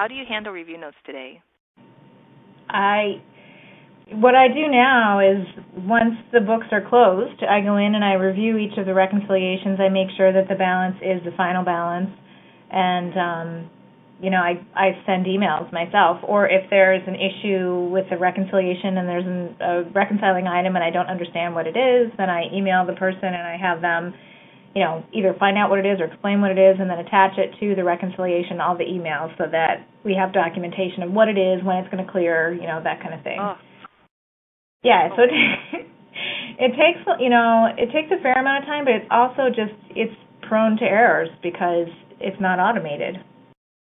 How do you handle review notes today? What I do now is once the books are closed, I go in and I review each of the reconciliations. I make sure that the balance is the final balance, and I send emails myself. Or if there's an issue with the reconciliation and there's a reconciling item and I don't understand what it is, then I email the person and I have them, either find out what it is or explain what it is, and then attach it to the reconciliation, all the emails, so that we have documentation of what it is, when it's going to clear, that kind of thing. Oh. Yeah, so it takes a fair amount of time, but it's also it's prone to errors because it's not automated.